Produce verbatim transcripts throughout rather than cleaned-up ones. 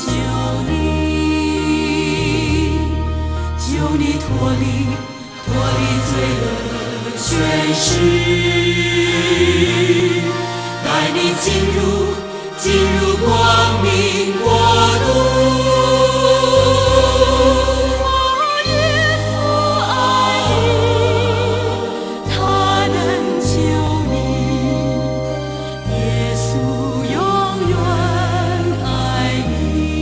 救你，救你脱离脱离罪恶权势，带你进入进入光明国度。我耶稣爱你，他能救你，耶稣永远爱你。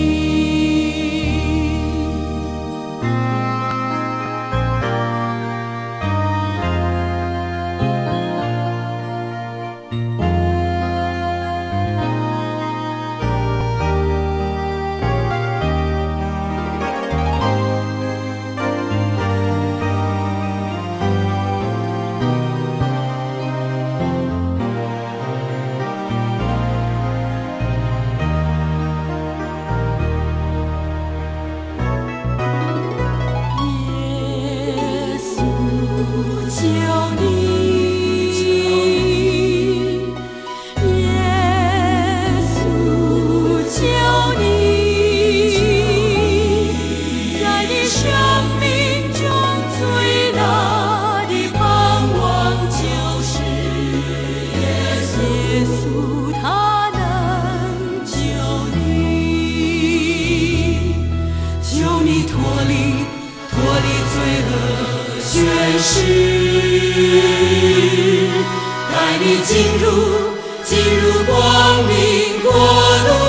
救你，耶稣救你，在你生命中最大的盼望就是耶稣，他能救你，救你脱离脱离罪恶权势，带你进入进入光明国度。